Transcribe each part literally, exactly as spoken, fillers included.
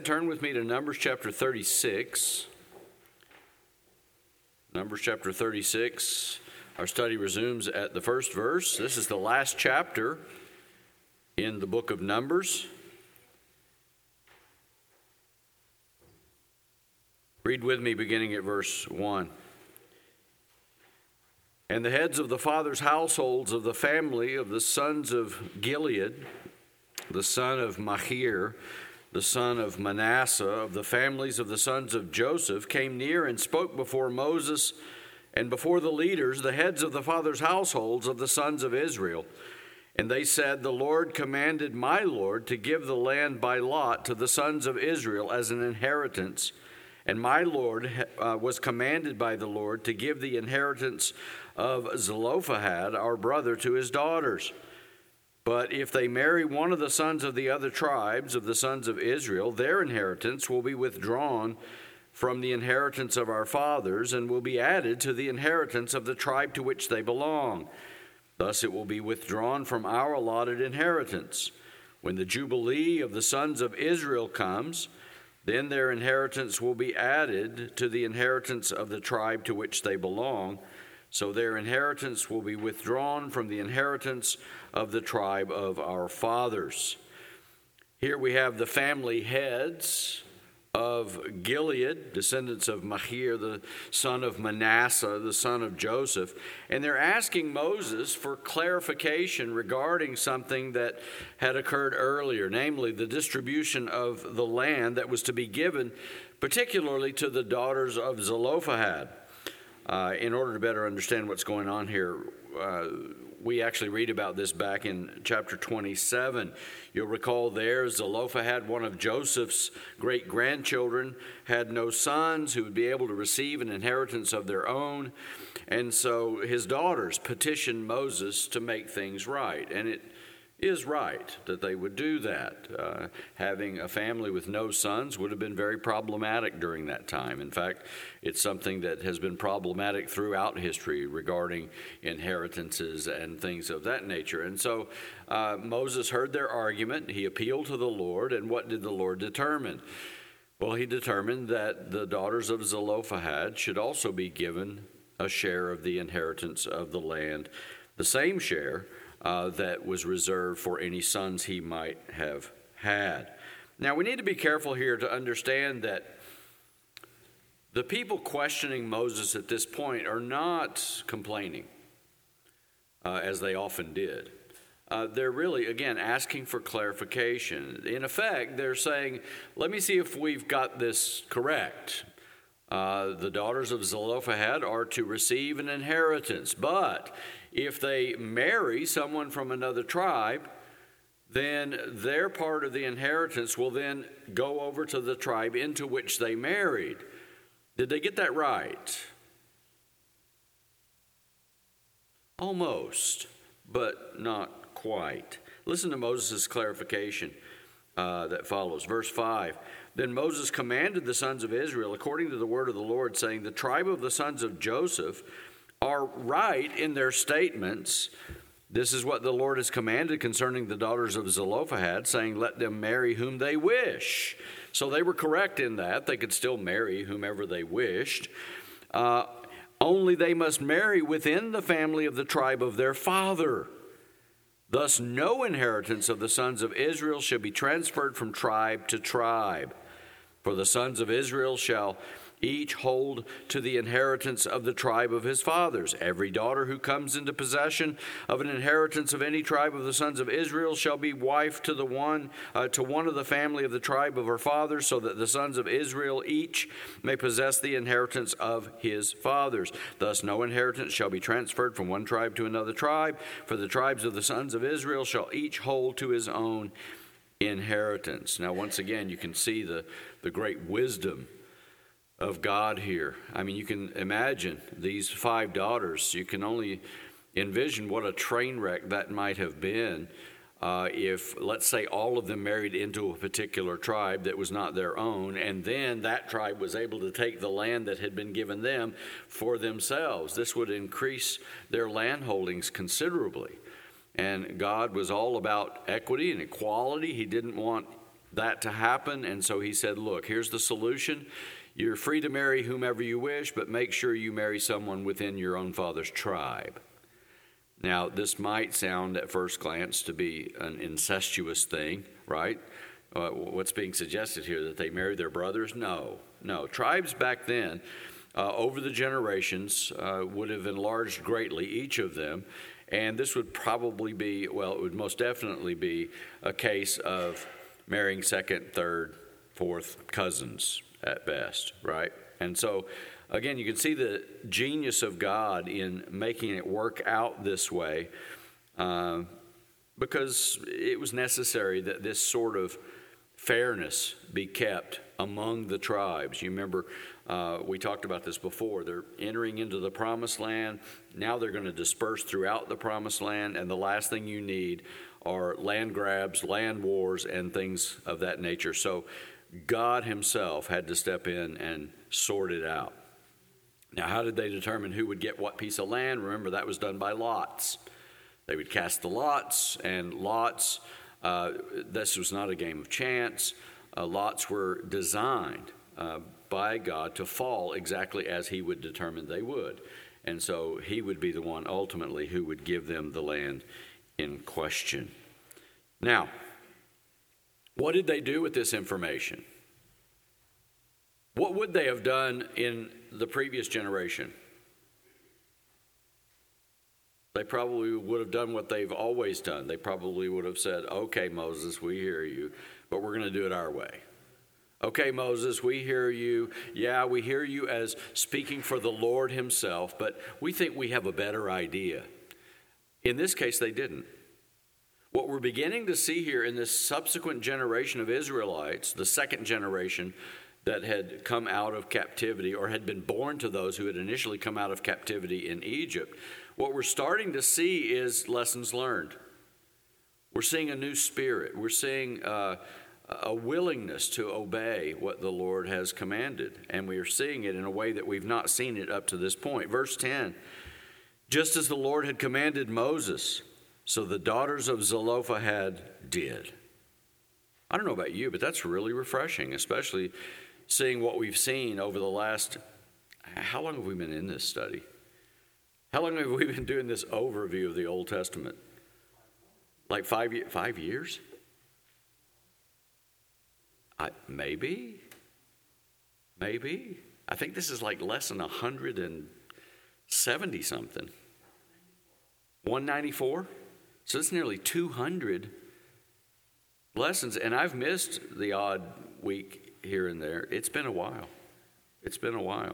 Turn with me to Numbers chapter thirty-six. Numbers chapter thirty-six. Our study resumes at the first verse. This is the last chapter in the book of Numbers. Read with me beginning at verse one. And the heads of the fathers' households of the family of the sons of Gilead, the son of Machir, the son of Manasseh, of the families of the sons of Joseph, came near and spoke before Moses and before the leaders, the heads of the fathers' households of the sons of Israel. And they said, The Lord commanded my Lord to give the land by lot to the sons of Israel as an inheritance. And my Lord uh, was commanded by the Lord to give the inheritance of Zelophehad, our brother, to his daughters. But if they marry one of the sons of the other tribes of the sons of Israel, their inheritance will be withdrawn from the inheritance of our fathers and will be added to the inheritance of the tribe to which they belong. Thus it will be withdrawn from our allotted inheritance. When the Jubilee of the sons of Israel comes, then their inheritance will be added to the inheritance of the tribe to which they belong. So their inheritance will be withdrawn from the inheritance of the tribe of our fathers. Here we have the family heads of Gilead, descendants of Machir, the son of Manasseh, the son of Joseph. And they're asking Moses for clarification regarding something that had occurred earlier, namely the distribution of the land that was to be given, particularly to the daughters of Zelophehad. Uh, in order to better understand what's going on here, uh, we actually read about this back in chapter twenty-seven. You'll recall there, Zelophehad, one of Joseph's great-grandchildren, had no sons who would be able to receive an inheritance of their own. And so his daughters petitioned Moses to make things right. And it is right that they would do that. Uh, having a family with no sons would have been very problematic during that time. In fact, it's something that has been problematic throughout history regarding inheritances and things of that nature. And so uh, Moses heard their argument. He appealed to the Lord. And what did the Lord determine? Well, he determined that the daughters of Zelophehad should also be given a share of the inheritance of the land, the same share Uh, that was reserved for any sons he might have had. Now, we need to be careful here to understand that the people questioning Moses at this point are not complaining, uh, as they often did. Uh, they're really, again, asking for clarification. In effect, they're saying, let me see if we've got this correct. Uh, the daughters of Zelophehad are to receive an inheritance, but if they marry someone from another tribe, then their part of the inheritance will then go over to the tribe into which they married. Did they get that right? Almost, but not quite. Listen to Moses' clarification uh, that follows. Verse five. Then Moses commanded the sons of Israel, according to the word of the Lord, saying, The tribe of the sons of Joseph are right in their statements. This is what the Lord has commanded concerning the daughters of Zelophehad, saying, Let them marry whom they wish. So they were correct in that. They could still marry whomever they wished. Uh, only they must marry within the family of the tribe of their father. Thus no inheritance of the sons of Israel shall be transferred from tribe to tribe. For the sons of Israel shall each hold to the inheritance of the tribe of his fathers. Every daughter who comes into possession of an inheritance of any tribe of the sons of Israel shall be wife to the one uh, to one of the family of the tribe of her fathers, so that the sons of Israel each may possess the inheritance of his fathers. Thus no inheritance shall be transferred from one tribe to another tribe, for the tribes of the sons of Israel shall each hold to his own inheritance. Now, once again, you can see the, the great wisdom of God here. I mean, you can imagine these five daughters. You can only envision what a train wreck that might have been uh, if, let's say, all of them married into a particular tribe that was not their own, and then that tribe was able to take the land that had been given them for themselves. This would increase their land holdings considerably. And God was all about equity and equality. He didn't want that to happen. And so he said, look, here's the solution. You're free to marry whomever you wish, but make sure you marry someone within your own father's tribe. Now, this might sound at first glance to be an incestuous thing, right? Uh, what's being suggested here, that they marry their brothers? No, no. Tribes back then, uh, over the generations, uh, would have enlarged greatly, each of them. And this would probably be, well, it would most definitely be a case of marrying second, third, fourth cousins at best, right? And so, again, you can see the genius of God in making it work out this way, uh, because it was necessary that this sort of fairness be kept among the tribes. You remember uh, we talked about this before. They're entering into the promised land. Now they're going to disperse throughout the promised land, and the last thing you need are land grabs, land wars, and things of that nature. So God himself had to step in and sort it out. Now, how did they determine who would get what piece of land? Remember, that was done by lots. They would cast the lots, and lots, uh, this was not a game of chance. Uh, lots were designed uh, by God to fall exactly as he would determine they would. And so he would be the one ultimately who would give them the land in question. Now, what did they do with this information? What would they have done in the previous generation? They probably would have done what they've always done. They probably would have said, okay, Moses, we hear you, but we're going to do it our way. Okay, Moses, we hear you. Yeah, we hear you as speaking for the Lord himself, but we think we have a better idea. In this case, they didn't. What we're beginning to see here in this subsequent generation of Israelites, the second generation that had come out of captivity or had been born to those who had initially come out of captivity in Egypt, what we're starting to see is lessons learned. We're seeing a new spirit. We're seeing uh, a willingness to obey what the Lord has commanded, and we are seeing it in a way that we've not seen it up to this point. Verse ten, just as the Lord had commanded Moses, so the daughters of Zelophehad did. I don't know about you, but that's really refreshing, especially seeing what we've seen over the last, how long have we been in this study? How long have we been doing this overview of the Old Testament? Like five, five years? I, maybe. Maybe. I think this is like less than one hundred seventy something. one ninety-four? So it's nearly two hundred lessons, and I've missed the odd week here and there. It's been a while. It's been a while.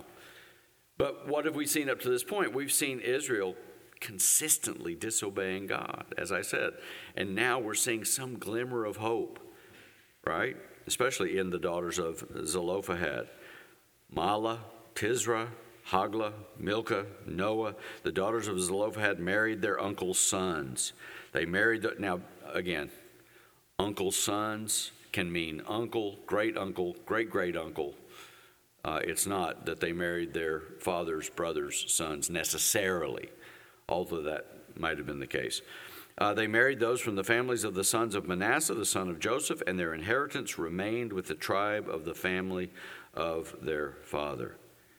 But what have we seen up to this point? We've seen Israel consistently disobeying God, as I said. And now we're seeing some glimmer of hope, right? Especially in the daughters of Zelophehad. Mahlah, Tisra, Hagla, Milcah, Noah, the daughters of Zelophehad married their uncle's sons. They married, the, now again, uncle's sons can mean uncle, great uncle, great great uncle. Uh, it's not that they married their father's brother's sons necessarily, although that might have been the case. Uh, they married those from the families of the sons of Manasseh, the son of Joseph, and their inheritance remained with the tribe of the family of their father.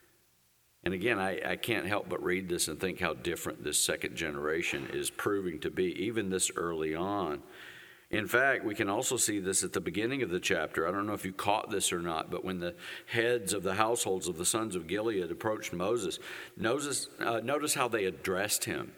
And again, I, I can't help but read this and think how different this second generation is proving to be, even this early on. In fact, we can also see this at the beginning of the chapter. I don't know if you caught this or not, but when the heads of the households of the sons of Gilead approached Moses, notice, uh, notice how they addressed him.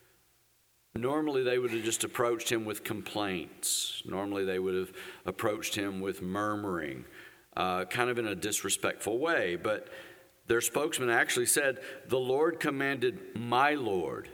Normally, they would have just approached him with complaints. Normally, they would have approached him with murmuring, uh, kind of in a disrespectful way. But their spokesman actually said, the Lord commanded my Lord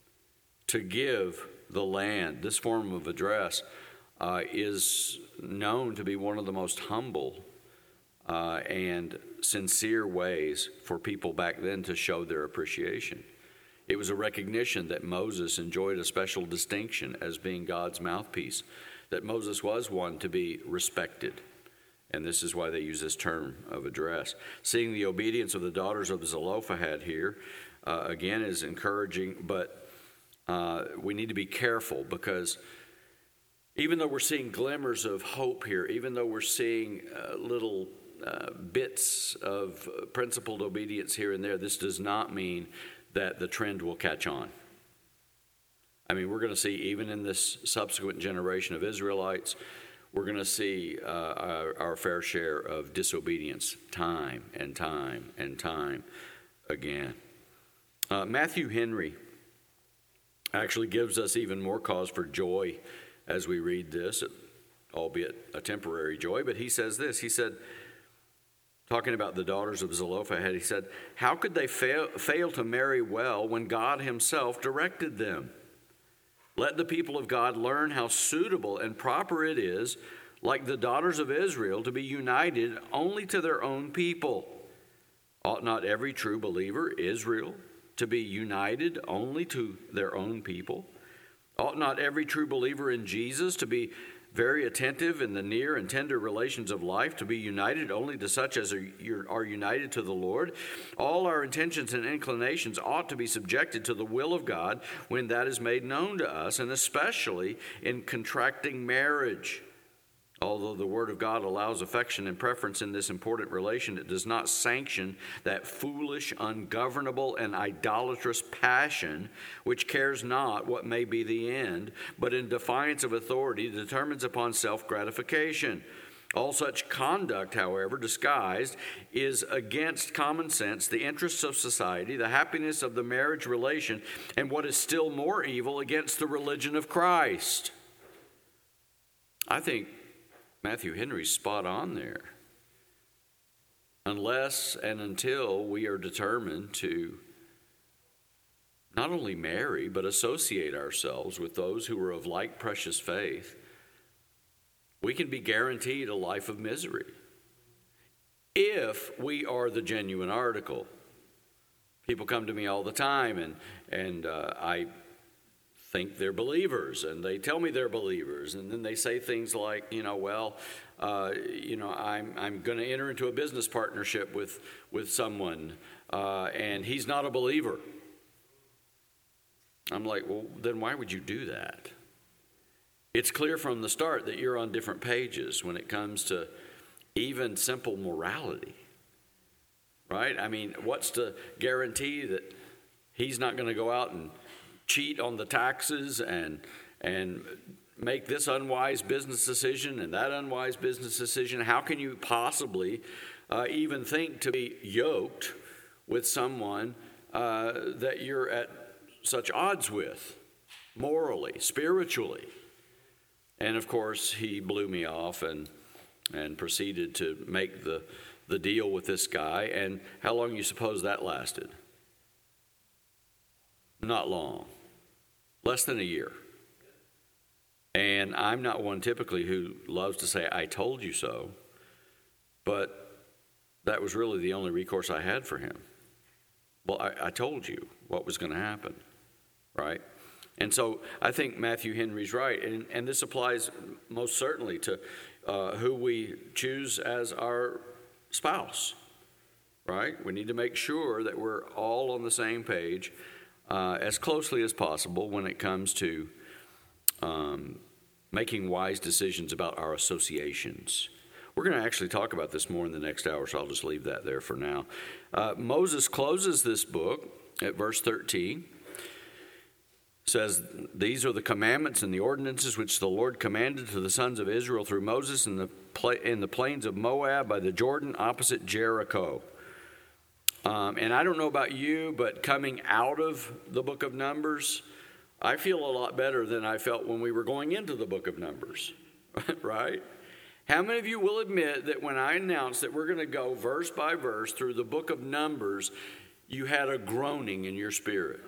to give the land. This form of address uh, is known to be one of the most humble uh, and sincere ways for people back then to show their appreciation. It was a recognition that Moses enjoyed a special distinction as being God's mouthpiece, that Moses was one to be respected. And this is why they use this term of address. Seeing the obedience of the daughters of Zelophehad here, uh, again, is encouraging, but uh, we need to be careful, because Even though we're seeing glimmers of hope here, even though we're seeing uh, little uh, bits of principled obedience here and there, this does not mean that the trend will catch on. I mean, we're going to see, even in this subsequent generation of Israelites, we're going to see uh, our, our fair share of disobedience time and time and time again. Uh, Matthew Henry actually gives us even more cause for joy as we read this, albeit a temporary joy. But he says this, he said, talking about the daughters of Zelophehad, he said, how could they fail, fail to marry well when God himself directed them? Let the people of God learn how suitable and proper it is, like the daughters of Israel, to be united only to their own people. Ought not every true believer, Israel, to be united only to their own people? Ought not every true believer in Jesus to be very attentive in the near and tender relations of life, to be united only to such as are, are united to the Lord? All our intentions and inclinations ought to be subjected to the will of God when that is made known to us, and especially in contracting marriage. Although the Word of God allows affection and preference in this important relation, it does not sanction that foolish, ungovernable, and idolatrous passion which cares not what may be the end, but in defiance of authority determines upon self-gratification. All such conduct, however, disguised, is against common sense, the interests of society, the happiness of the marriage relation, and what is still more evil, against the religion of Christ. I think Matthew Henry's spot on there. Unless and until we are determined to not only marry, but associate ourselves with those who are of like precious faith, we can be guaranteed a life of misery if we are the genuine article. People come to me all the time, and, and uh, I think they're believers, and they tell me they're believers, and then they say things like, you know, well, uh, you know, I'm I'm going to enter into a business partnership with with someone, uh, and he's not a believer. I'm like, well, then why would you do that? It's clear from the start that you're on different pages when it comes to even simple morality, right? I mean, what's to guarantee that he's not going to go out and cheat on the taxes and and make this unwise business decision and that unwise business decision? How can you possibly uh, even think to be yoked with someone uh, that you're at such odds with, morally, spiritually? And of course, he blew me off and and proceeded to make the the deal with this guy. And how long do you suppose that lasted? Not long. Less than a year. And I'm not one typically who loves to say, I told you so, but that was really the only recourse I had for him. Well, I, I told you what was going to happen, right? And so I think Matthew Henry's right, and, and this applies most certainly to uh, who we choose as our spouse, right? We need to make sure that we're all on the same page Uh, as closely as possible when it comes to um, making wise decisions about our associations. We're going to actually talk about this more in the next hour, so I'll just leave that there for now. Uh, Moses closes this book at verse thirteen. Says, these are the commandments and the ordinances which the Lord commanded to the sons of Israel through Moses in the, pla- in the plains of Moab by the Jordan opposite Jericho. Um, and I don't know about you, but coming out of the book of Numbers, I feel a lot better than I felt when we were going into the book of Numbers, right? How many of you will admit that when I announced that we're going to go verse by verse through the book of Numbers, you had a groaning in your spirit,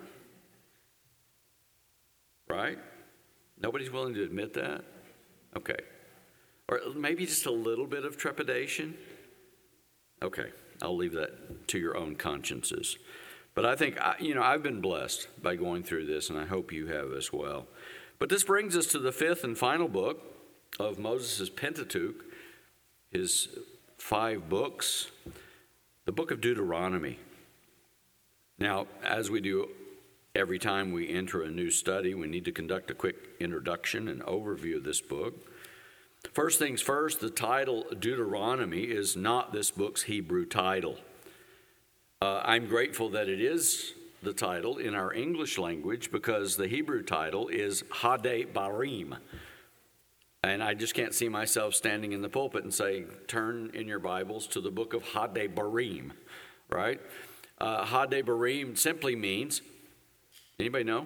right? Nobody's willing to admit that? Okay. Or maybe just a little bit of trepidation? Okay. I'll leave that to your own consciences. But I think, you know, I've been blessed by going through this, and I hope you have as well. But this brings us to the fifth and final book of Moses' Pentateuch, his five books, the book of Deuteronomy. Now, as we do Every time we enter a new study, we need to conduct a quick introduction and overview of this book. First things first, the title Deuteronomy is not this book's Hebrew title. Uh, I'm grateful that it is the title in our English language because the Hebrew title is Hadebarim. And I just can't see myself standing in the pulpit and saying, turn in your Bibles to the book of Hadebarim, right? Uh, Hadebarim simply means, anybody know?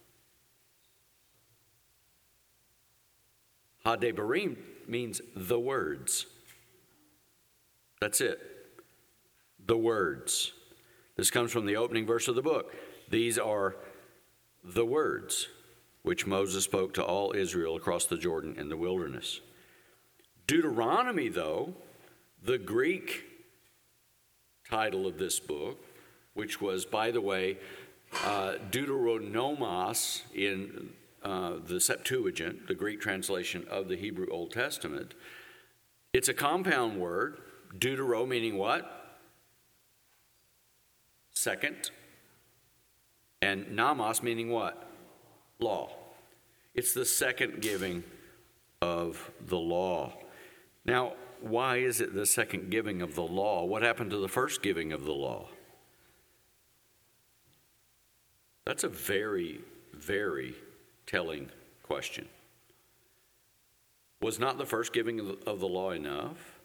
Hadebarim means the words. That's it. The words. This comes from the opening verse of the book. These are the words which Moses spoke to all Israel across the Jordan in the wilderness. Deuteronomy, though, the Greek title of this book, which was, by the way, uh, Deuteronomos in uh, the Septuagint, the Greek translation of the Hebrew Old Testament, it's a compound word, deutero meaning what? Second. And nomos meaning what? Law. It's the second giving of the law. Now, why is it the second giving of the law? What happened to the first giving of the law? That's a very, very telling question. Was not the first giving of the, of the law enough?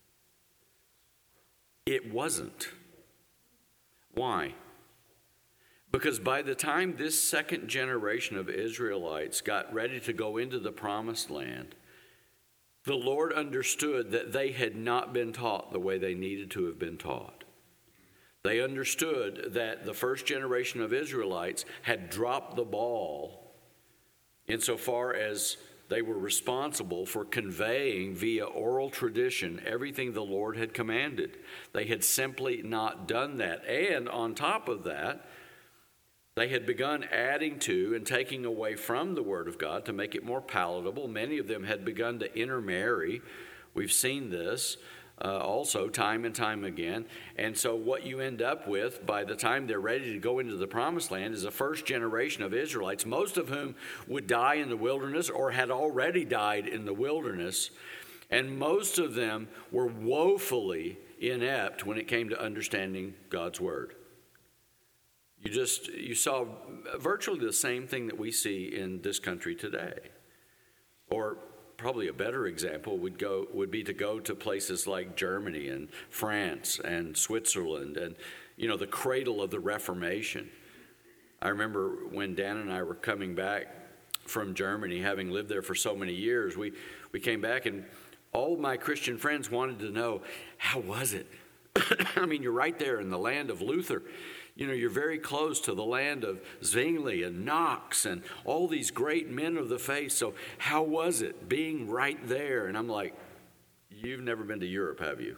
It wasn't. Why? Because by the time this second generation of Israelites got ready to go into the promised land, the Lord understood that they had not been taught the way they needed to have been taught. They understood that the first generation of Israelites had dropped the ball insofar as they were responsible for conveying via oral tradition everything the Lord had commanded. They had simply not done that. And on top of that, they had begun adding to and taking away from the Word of God to make it more palatable. Many of them had begun to intermarry. We've seen this uh, also time and time again. And so what you end up with by the time they're ready to go into the Promised Land is a first generation of Israelites, most of whom would die in the wilderness or had already died in the wilderness. And most of them were woefully inept when it came to understanding God's Word. You just, you saw virtually the same thing that we see in this country today. Or probably a better example would go would be to go to places like Germany and France and Switzerland and, you know, the cradle of the Reformation. I remember when Dan and I were coming back from Germany, having lived there for so many years, we, we came back and all my Christian friends wanted to know, how was it? I mean, you're right there in the land of Luther. You know, you're very close to the land of Zwingli and Knox and all these great men of the faith. So how was it being right there? And I'm like, you've never been to Europe, have you?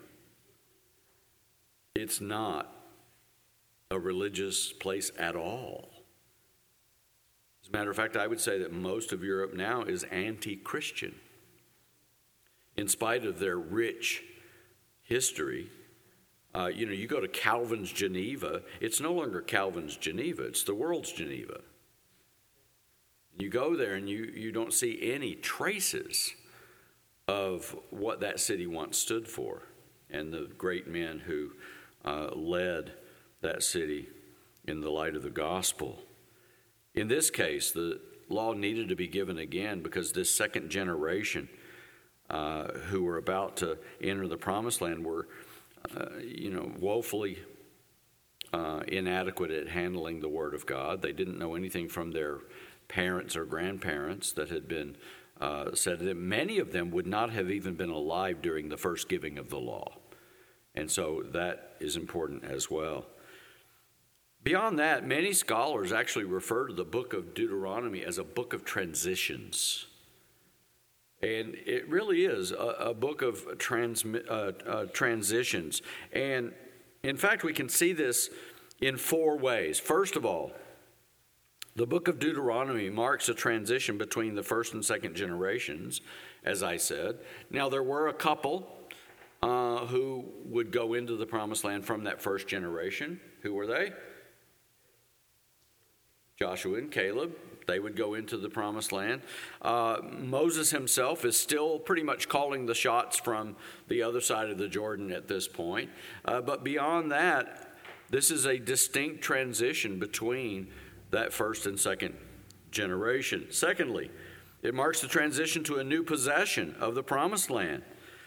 It's not a religious place at all. As a matter of fact, I would say that most of Europe now is anti-Christian. In spite of their rich history, Uh, you know, you go to Calvin's Geneva, it's no longer Calvin's Geneva, it's the world's Geneva. You go there and you, you don't see any traces of what that city once stood for and the great men who uh, led that city in the light of the gospel. In this case, the law needed to be given again because this second generation uh, who were about to enter the promised land were Uh, you know, woefully uh, inadequate at handling the Word of God. They didn't know anything from their parents or grandparents that had been uh, said to them. Many of them would not have even been alive during the first giving of the law. And so that is important as well. Beyond that, many scholars actually refer to the book of Deuteronomy as a book of transitions. And it really is a, a book of transmi- uh, uh, transitions. And in fact, we can see this in four ways. First of all, the book of Deuteronomy marks a transition between the first and second generations, as I said. Now, there were a couple uh, who would go into the promised land from that first generation. Who were they? Joshua and Caleb, they would go into the promised land. Uh, Moses himself is still pretty much calling the shots from the other side of the Jordan at this point. Uh, but beyond that, this is a distinct transition between that first and second generation. Secondly, it marks the transition to a new possession of the promised land.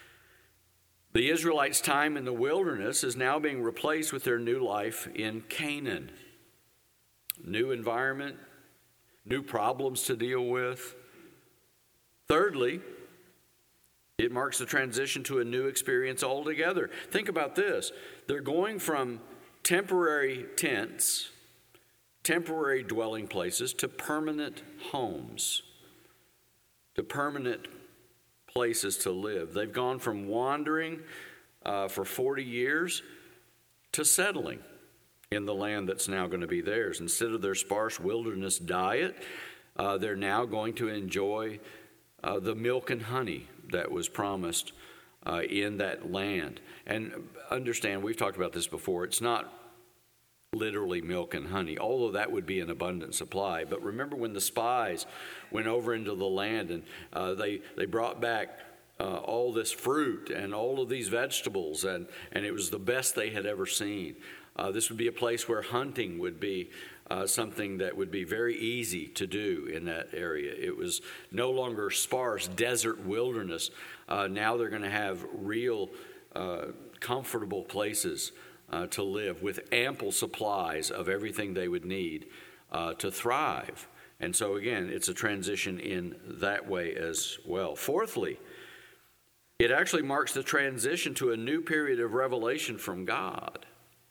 The Israelites' time in the wilderness is now being replaced with their new life in Canaan. New environment, new problems to deal with. Thirdly, it marks the transition to a new experience altogether. Think about this. They're going from temporary tents, temporary dwelling places, to permanent homes, to permanent places to live. They've gone from wandering uh, for forty years to settling in the land that's now going to be theirs. Instead of their sparse wilderness diet, uh, they're now going to enjoy uh, the milk and honey that was promised uh, in that land. And understand, we've talked about this before, it's not literally milk and honey, although that would be an abundant supply. But remember when the spies went over into the land and uh, they, they brought back uh, all this fruit and all of these vegetables, and, and it was the best they had ever seen. Uh, this would be a place where hunting would be uh, something that would be very easy to do in that area. It was no longer sparse desert wilderness. Uh, now they're going to have real uh, comfortable places uh, to live with ample supplies of everything they would need uh, to thrive. And so again, it's a transition in that way as well. Fourthly, it actually marks the transition to a new period of revelation from God.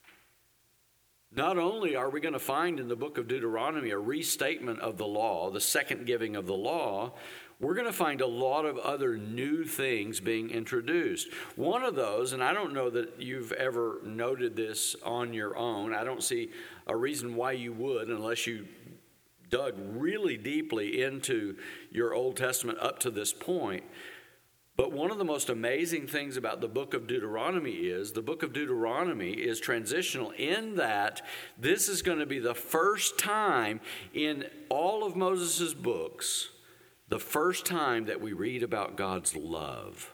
Not only are we going to find in the book of Deuteronomy a restatement of the law, the second giving of the law, we're going to find a lot of other new things being introduced. One of those, and I don't know that you've ever noted this on your own, I don't see a reason why you would unless you dug really deeply into your Old Testament up to this point. But one of the most amazing things about the book of Deuteronomy is the book of Deuteronomy is transitional in that this is going to be the first time in all of Moses' books, the first time that we read about God's love.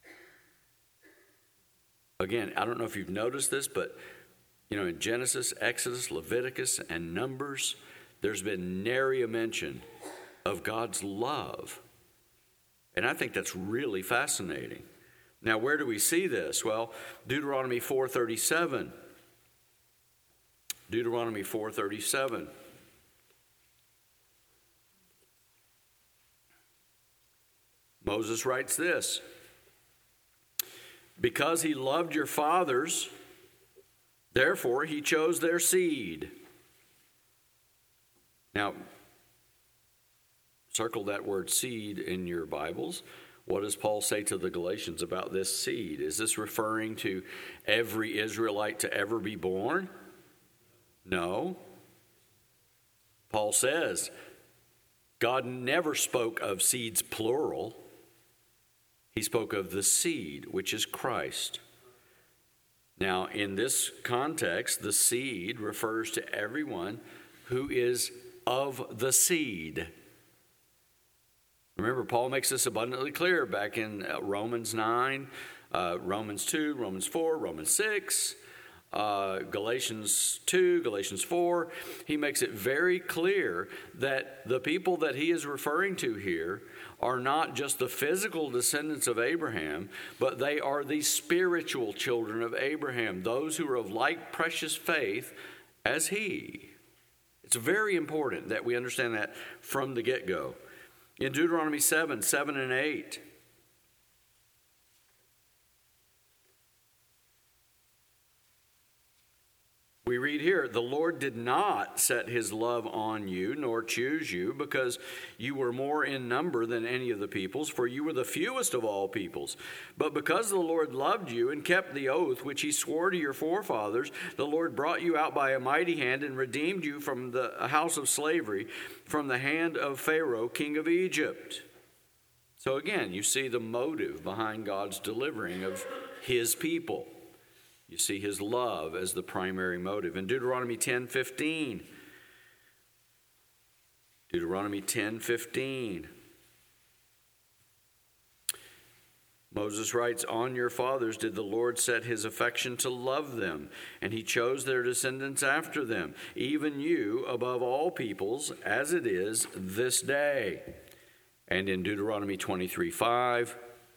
Again, I don't know if you've noticed this, but you know, in Genesis, Exodus, Leviticus, and Numbers, there's been nary a mention of God's love. And I think that's really fascinating. Now, where do we see this? Well, Deuteronomy four thirty-seven. Deuteronomy four thirty-seven. Moses writes this: because he loved your fathers, therefore he chose their seed. Now, circle that word seed in your Bibles. What does Paul say to the Galatians about this seed? Is this referring to every Israelite to ever be born? No. Paul says God never spoke of seeds plural. He spoke of the seed, which is Christ. Now, in this context, the seed refers to everyone who is of the seed. Remember, Paul makes this abundantly clear back in Romans nine, uh, Romans two, Romans four, Romans six, uh, Galatians two, Galatians four. He makes it very clear that the people that he is referring to here are not just the physical descendants of Abraham, but they are the spiritual children of Abraham, those who are of like precious faith as he. It's very important that we understand that from the get-go. In Deuteronomy seven, seven and eight, we read here, the Lord did not set his love on you, nor choose you, because you were more in number than any of the peoples, for you were the fewest of all peoples. But because the Lord loved you and kept the oath which he swore to your forefathers, the Lord brought you out by a mighty hand and redeemed you from the house of slavery, from the hand of Pharaoh, king of Egypt. So again, you see the motive behind God's delivering of his people. You see his love as the primary motive. In Deuteronomy ten fifteen, Deuteronomy ten fifteen. Moses writes, "On your fathers did the Lord set his affection to love them, and he chose their descendants after them, even you above all peoples, as it is this day." And in Deuteronomy twenty-three five,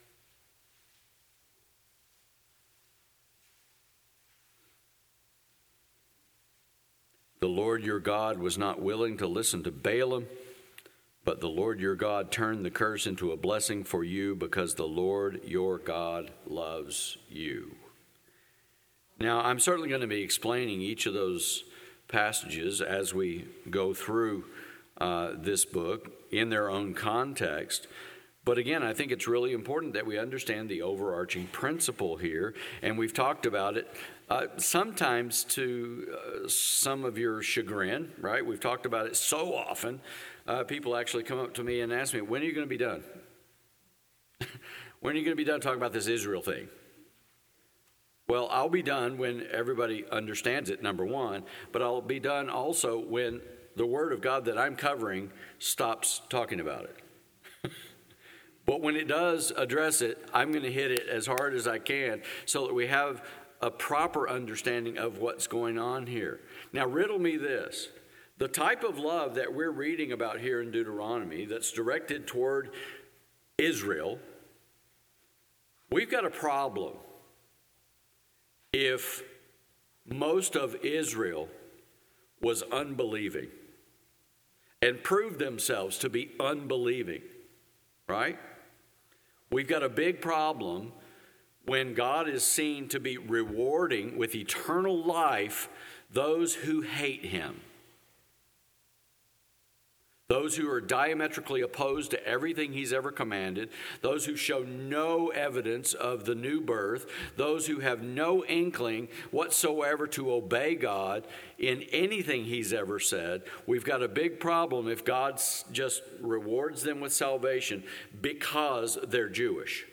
"The Lord your God was not willing to listen to Balaam, but the Lord your God turned the curse into a blessing for you because the Lord your God loves you." Now, I'm certainly going to be explaining each of those passages as we go through uh, this book in their own context. But again, I think it's really important that we understand the overarching principle here, and we've talked about it uh, sometimes to uh, some of your chagrin, right? We've talked about it so often. Uh, people actually come up to me and ask me, "When are you going to be done? When are you going to be done talking about this Israel thing?" Well, I'll be done when everybody understands it, number one, but I'll be done also when the Word of God that I'm covering stops talking about it. But when it does address it, I'm going to hit it as hard as I can so that we have a proper understanding of what's going on here. Now, riddle me this. The type of love that we're reading about here in Deuteronomy that's directed toward Israel, we've got a problem if most of Israel was unbelieving and proved themselves to be unbelieving, right? We've got a big problem when God is seen to be rewarding with eternal life those who hate him. Those who are diametrically opposed to everything he's ever commanded, those who show no evidence of the new birth, those who have no inkling whatsoever to obey God in anything he's ever said. We've got a big problem if God just rewards them with salvation because they're Jewish.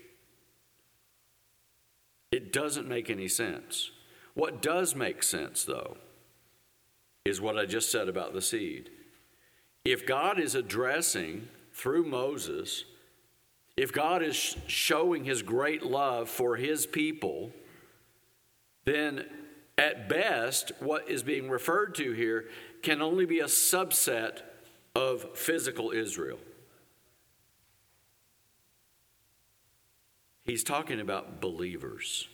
It doesn't make any sense. What does make sense, though, is what I just said about the seed. If God is addressing through Moses, if God is showing his great love for his people, then at best, what is being referred to here can only be a subset of physical Israel. He's talking about believers.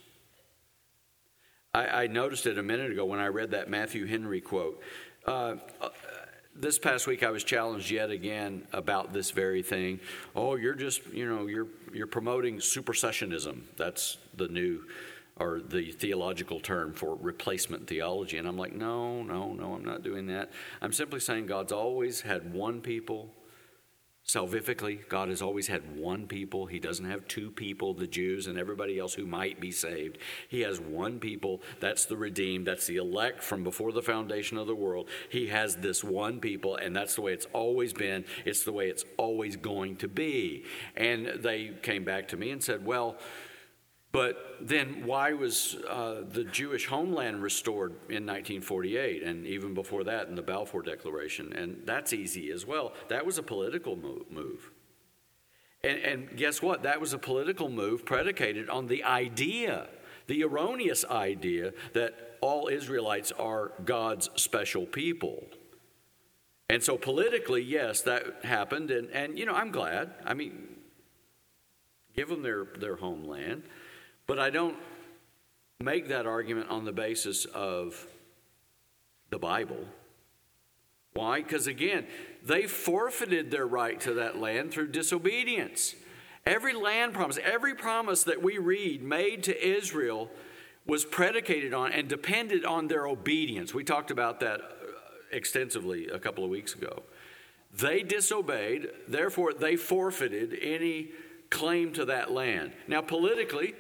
I, I noticed it a minute ago when I read that Matthew Henry quote. Uh, This past week, I was challenged yet again about this very thing. Oh, you're just, you know, you're you're promoting supersessionism. That's the new, or the theological term for replacement theology. And I'm like, no, no, no, I'm not doing that. I'm simply saying God's always had one people. Salvifically, God has always had one people. He doesn't have two people, the Jews and everybody else who might be saved. He has one people. That's the redeemed. That's the elect from before the foundation of the world. He has this one people, and that's the way it's always been. It's the way it's always going to be. And they came back to me and said, well, but then why was uh, the Jewish homeland restored in nineteen forty-eight and even before that in the Balfour Declaration? And that's easy as well. That was a political move. And, and guess what? That was a political move predicated on the idea, the erroneous idea that all Israelites are God's special people. And so politically, yes, that happened. And, and you know, I'm glad. I mean, give them their, their homeland. But I don't make that argument on the basis of the Bible. Why? Because again, they forfeited their right to that land through disobedience. Every land promise, every promise that we read made to Israel was predicated on and depended on their obedience. We talked about that extensively a couple of weeks ago. They disobeyed, therefore they forfeited any claim to that land. Now politically,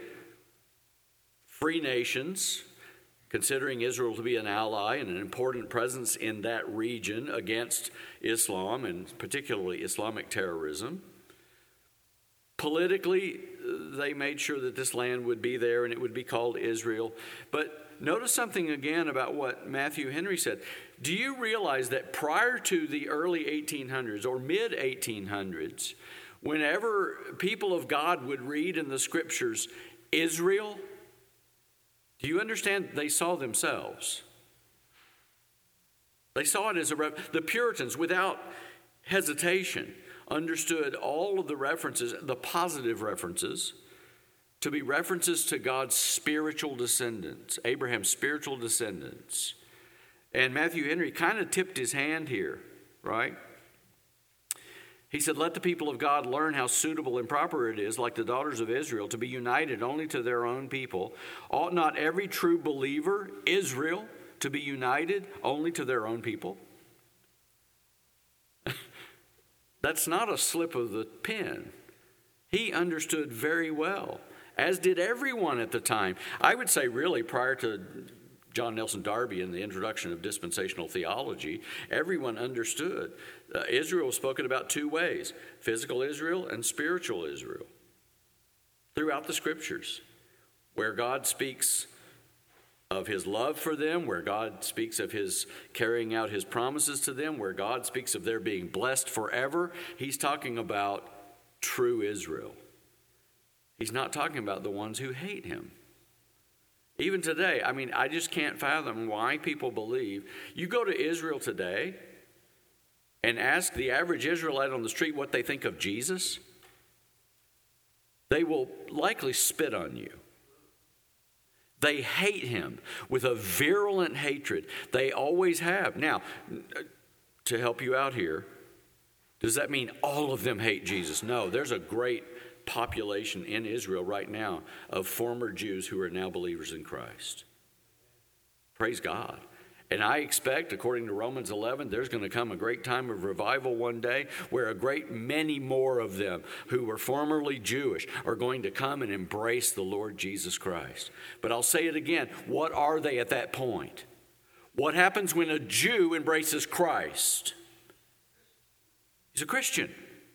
free nations, considering Israel to be an ally and an important presence in that region against Islam and particularly Islamic terrorism. Politically, they made sure that this land would be there and it would be called Israel. But notice something again about what Matthew Henry said. Do you realize that prior to the early eighteen hundreds or mid eighteen hundreds, whenever people of God would read in the scriptures, Israel, do you understand they saw themselves? They saw it as a, the Puritans, without hesitation, understood all of the references, the positive references, to be references to God's spiritual descendants, Abraham's spiritual descendants. And Matthew Henry kind of tipped his hand here, right? He said, let the people of God learn how suitable and proper it is, like the daughters of Israel, to be united only to their own people. Ought not every true believer, Israel, to be united only to their own people? That's not a slip of the pen. He understood very well, as did everyone at the time. I would say really prior to John Nelson Darby and the introduction of dispensational theology, everyone understood uh, Israel was spoken about two ways, physical Israel and spiritual Israel. Throughout the scriptures, where God speaks of his love for them, where God speaks of his carrying out his promises to them, where God speaks of their being blessed forever, he's talking about true Israel. He's not talking about the ones who hate him. Even today, I mean, I just can't fathom why people believe. You go to Israel today and ask the average Israelite on the street what they think of Jesus, they will likely spit on you. They hate him with a virulent hatred. They always have. Now, to help you out here, does that mean all of them hate Jesus? No, there's a great population in Israel right now of former Jews who are now believers in Christ. Praise God. And I expect, according to Romans eleven, there's going to come a great time of revival one day where a great many more of them who were formerly Jewish are going to come and embrace the Lord Jesus Christ. But I'll say it again, what are they at that point? What happens when a Jew embraces Christ? He's a Christian.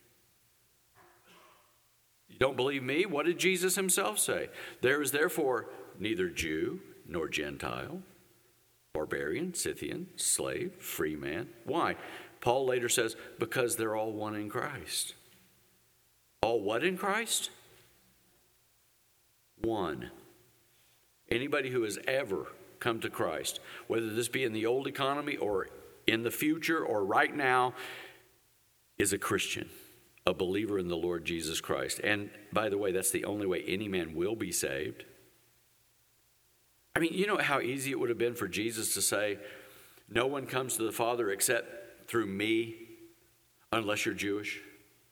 You don't believe me? What did Jesus himself say? There is therefore neither Jew nor Gentile, barbarian, Scythian, slave, free man. Why? Paul later says, because they're all one in Christ. All what in Christ? One. Anybody who has ever come to Christ, whether this be in the old economy or in the future or right now, is a Christian, a believer in the Lord Jesus Christ. And by the way, that's the only way any man will be saved. I mean, you know how easy it would have been for Jesus to say, no one comes to the Father except through me, unless you're Jewish.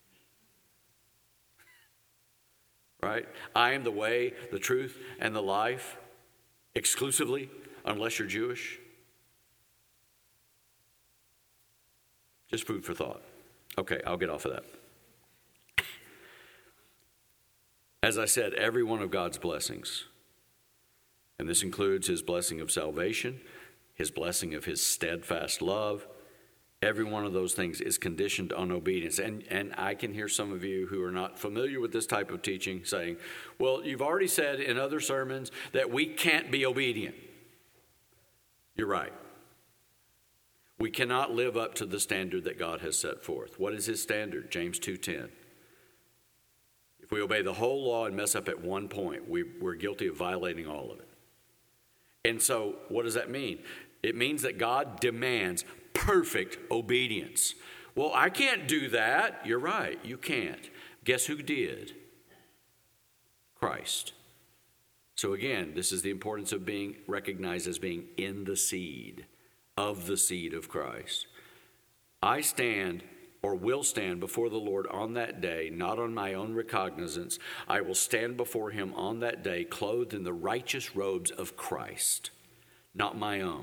Right? I am the way, the truth, and the life, exclusively, unless you're Jewish. Just food for thought. Okay, I'll get off of that. As I said, every one of God's blessings, and this includes his blessing of salvation, his blessing of his steadfast love, every one of those things is conditioned on obedience. And, and I can hear some of you who are not familiar with this type of teaching saying, well, you've already said in other sermons that we can't be obedient. You're right. We cannot live up to the standard that God has set forth. What is his standard? James two ten. If we obey the whole law and mess up at one point, we, we're guilty of violating all of it. And so what does that mean? It means that God demands perfect obedience. Well, I can't do that. You're right, you can't. Guess who did? Christ. So again, this is the importance of being recognized as being in the seed, of the seed of Christ. I stand or will stand before the Lord on that day, not on my own recognizance. I will stand before him on that day, clothed in the righteous robes of Christ, not my own.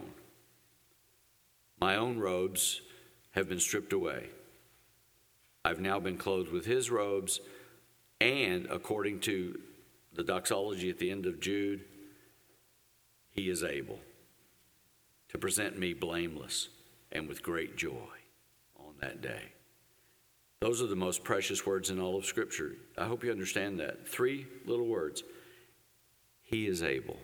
My own robes have been stripped away. I've now been clothed with his robes, and according to the doxology at the end of Jude, he is able to present me blameless and with great joy on that day. Those are the most precious words in all of Scripture. I hope you understand that. Three little words. He is able.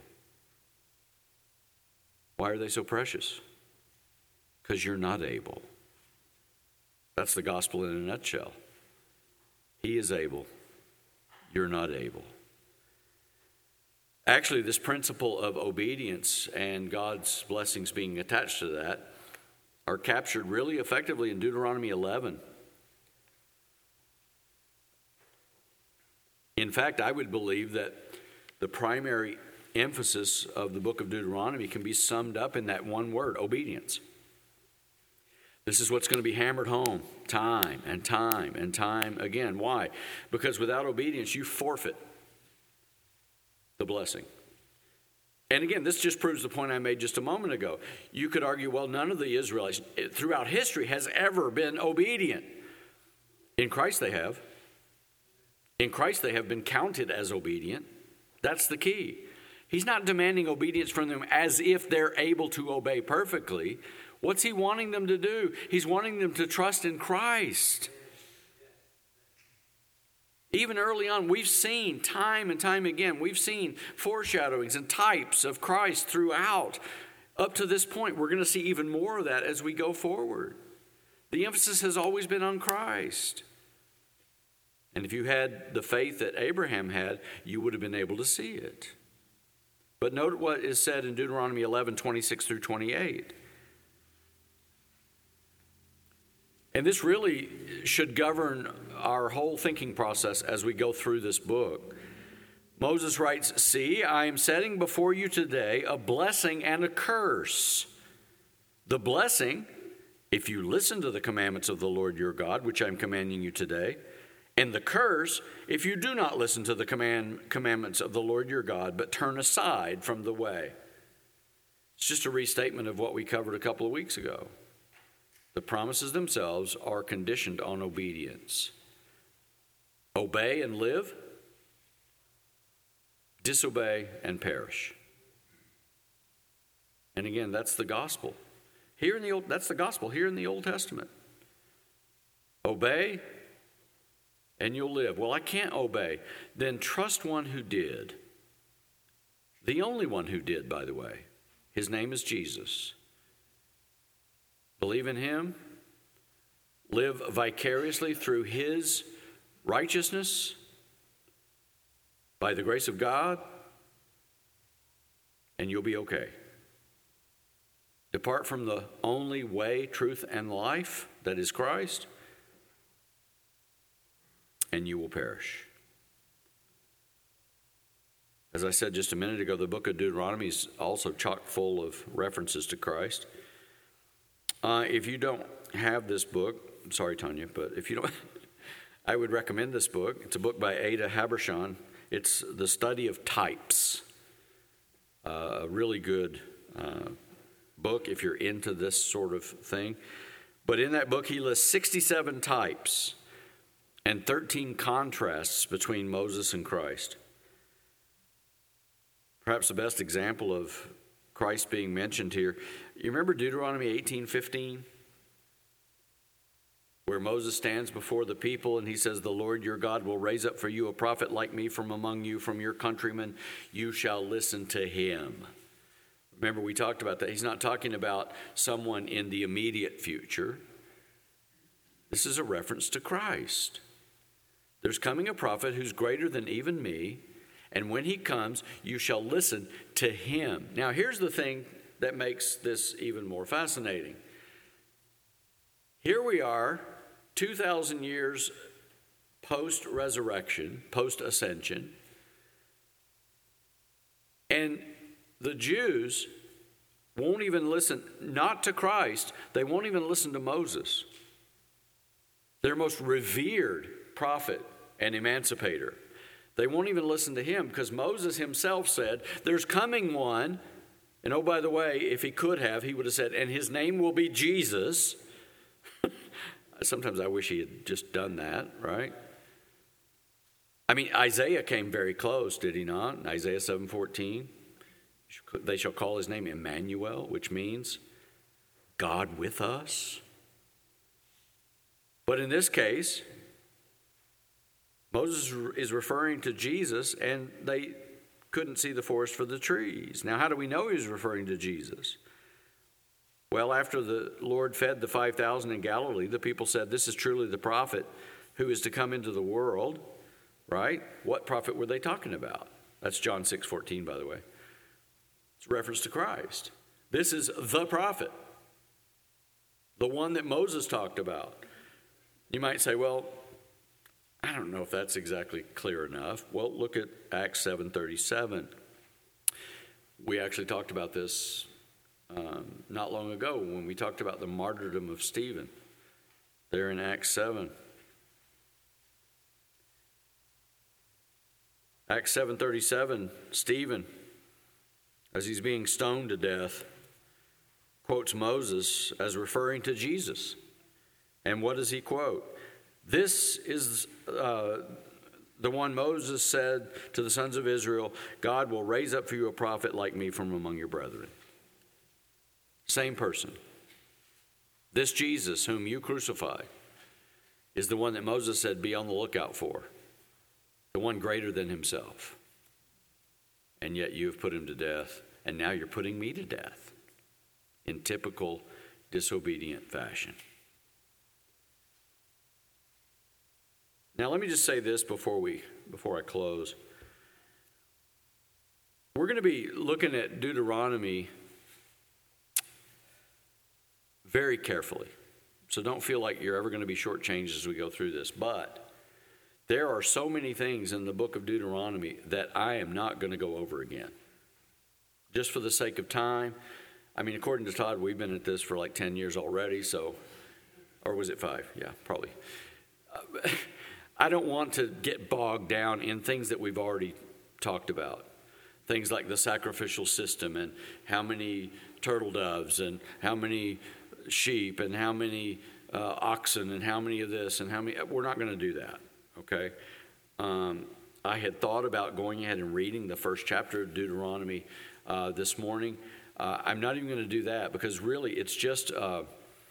Why are they so precious? Because you're not able. That's the gospel in a nutshell. He is able. You're not able. Actually, this principle of obedience and God's blessings being attached to that are captured really effectively in Deuteronomy eleven. In fact, I would believe that the primary emphasis of the book of Deuteronomy can be summed up in that one word, obedience. This is what's going to be hammered home time and time and time again. Why? Because without obedience, you forfeit the blessing. And again, this just proves the point I made just a moment ago. You could argue, well, none of the Israelites throughout history has ever been obedient. In Christ they have. In Christ they have been counted as obedient. That's the key. He's not demanding obedience from them as if they're able to obey perfectly. What's he wanting them to do? He's wanting them to trust in Christ. Even early on, we've seen time and time again, we've seen foreshadowings and types of Christ throughout. Up to this point, we're going to see even more of that as we go forward. The emphasis has always been on Christ. And if you had the faith that Abraham had, you would have been able to see it. But note what is said in Deuteronomy eleven, twenty-six through twenty-eight. And this really should govern our whole thinking process as we go through this book. Moses writes, "See, I am setting before you today a blessing and a curse. The blessing, if you listen to the commandments of the Lord your God, which I am commanding you today, and the curse, if you do not listen to the command, commandments of the Lord your God, but turn aside from the way." It's just a restatement of what we covered a couple of weeks ago. The promises themselves are conditioned on obedience. Obey and live, disobey and perish. And again, that's the gospel. Here in the old that's the gospel here in the Old Testament. Obey and you'll live. Well, I can't obey. Then trust one who did. The only one who did, by the way. His name is Jesus. Believe in him. Live vicariously through his righteousness by the grace of God, and you'll be okay. Depart from the only way, truth, and life that is Christ, and you will perish. As I said just a minute ago, the book of Deuteronomy is also chock full of references to Christ. Uh, if you don't have this book, I'm sorry, Tanya, but if you don't, I would recommend this book. It's a book by Ada Habershon. It's The Study of Types. Uh, a really good uh, book if you're into this sort of thing. But in that book, he lists sixty-seven types and thirteen contrasts between Moses and Christ. Perhaps the best example of Christ being mentioned here, you remember Deuteronomy eighteen fifteen? Where Moses stands before the people and he says, "The Lord your God will raise up for you a prophet like me from among you, from your countrymen. You shall listen to him." Remember, we talked about that. He's not talking about someone in the immediate future. This is a reference to Christ. There's coming a prophet who's greater than even me, and when he comes, you shall listen to him. Now, here's the thing that makes this even more fascinating. Here we are, two thousand years post-resurrection, post-ascension, and the Jews won't even listen, not to Christ, they won't even listen to Moses, their most revered prophet and emancipator. They won't even listen to him because Moses himself said, "There's coming one," and oh, by the way, if he could have, he would have said, "And his name will be Jesus." Sometimes I wish he had just done that, right? I mean, Isaiah came very close, did he not? In Isaiah seven fourteen, they shall call his name Emmanuel, which means God with us. But in this case, Moses is referring to Jesus, and they couldn't see the forest for the trees. Now, how do we know he was referring to Jesus? Well, after the Lord fed the five thousand in Galilee, the people said, "This is truly the prophet who is to come into the world," right? What prophet were they talking about? That's John six fourteen, by the way. It's a reference to Christ. This is the prophet, the one that Moses talked about. You might say, well, I don't know if that's exactly clear enough. Well, look at Acts seven thirty-seven. We actually talked about this um, not long ago when we talked about the martyrdom of Stephen. There in Acts seven. Acts seven thirty-seven, Stephen, as he's being stoned to death, quotes Moses as referring to Jesus. And what does he quote? This is uh, the one Moses said to the sons of Israel, "God will raise up for you a prophet like me from among your brethren." Same person. This Jesus whom you crucify is the one that Moses said, be on the lookout for. The one greater than himself. And yet you have put him to death, and now you're putting me to death in typical disobedient fashion. Now, let me just say this before we before I close. We're going to be looking at Deuteronomy very carefully. So don't feel like you're ever going to be shortchanged as we go through this. But there are so many things in the book of Deuteronomy that I am not going to go over again. Just for the sake of time. I mean, according to Todd, we've been at this for like ten years already. So, or was it five? Yeah, probably. Uh, I don't want to get bogged down in things that we've already talked about. Things like the sacrificial system and how many turtle doves and how many sheep and how many uh, oxen and how many of this and how many. We're not going to do that, okay? Um, I had thought about going ahead and reading the first chapter of Deuteronomy uh, this morning. Uh, I'm not even going to do that because really it's just Uh,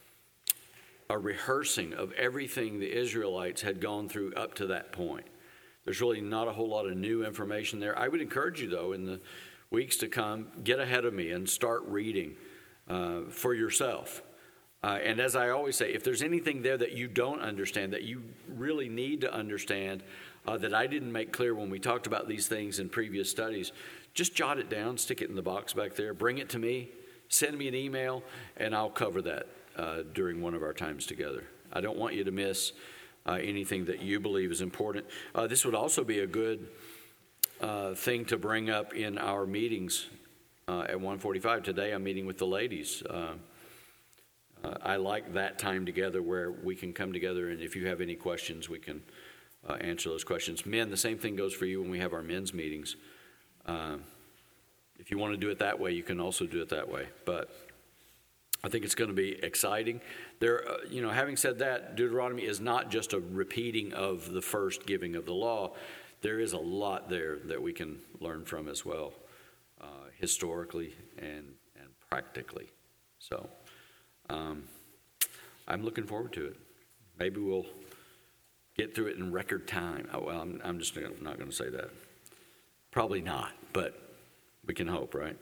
a rehearsing of everything the Israelites had gone through up to that point. There's really not a whole lot of new information there. I would encourage you, though, in the weeks to come, get ahead of me and start reading uh, for yourself. Uh, and as I always say, if there's anything there that you don't understand, that you really need to understand, uh, that I didn't make clear when we talked about these things in previous studies, just jot it down, stick it in the box back there, bring it to me, send me an email, and I'll cover that Uh, during one of our times together. I don't want you to miss uh, anything that you believe is important. Uh, this would also be a good uh, thing to bring up in our meetings uh, at one forty-five. Today I'm meeting with the ladies. Uh, uh, I like that time together where we can come together, and if you have any questions, we can uh, answer those questions. Men, the same thing goes for you when we have our men's meetings. Uh, if you want to do it that way, you can also do it that way. But I think it's going to be exciting. There, uh, you know, having said that, Deuteronomy is not just a repeating of the first giving of the law. There is a lot there that we can learn from as well, uh, historically and and practically. So, um, I'm looking forward to it. Maybe we'll get through it in record time. Oh, well, I'm, I'm just not going to say that. Probably not, but we can hope, right?